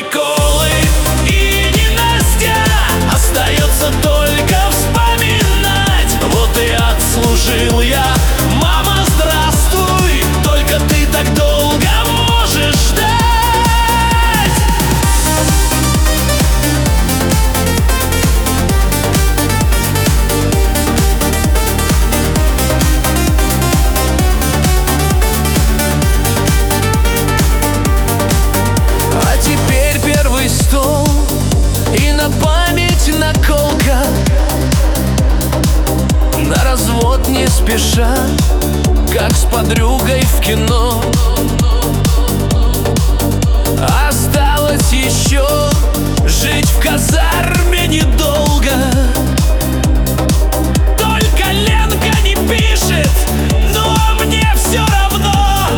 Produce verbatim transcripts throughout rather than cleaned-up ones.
приколы и ненастья. Остается только вспоминать. Вот и отслужил я. Мама, здравствуй, только ты так долго можешь ждать. А теперь первый стол и на память наколка. На развод не спеша, как с подругой в кино. Осталось еще жить в казарме недолго. Только Ленка не пишет, но мне все равно.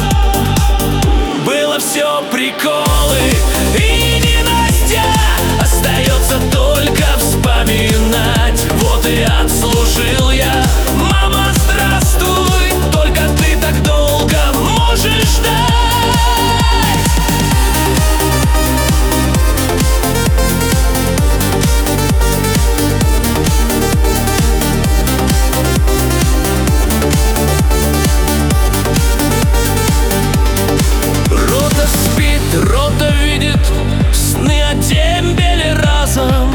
Было все приколы и ненастья. Остается только вспоминать. Вот и отслужил я. Мама, здравствуй, только ты так долго можешь ждать. Рота спит, рота видит сны о дембеле разом.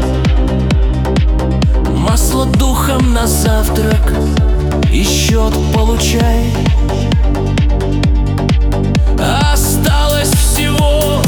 Масло духом на завтрак и счет получай. Осталось всего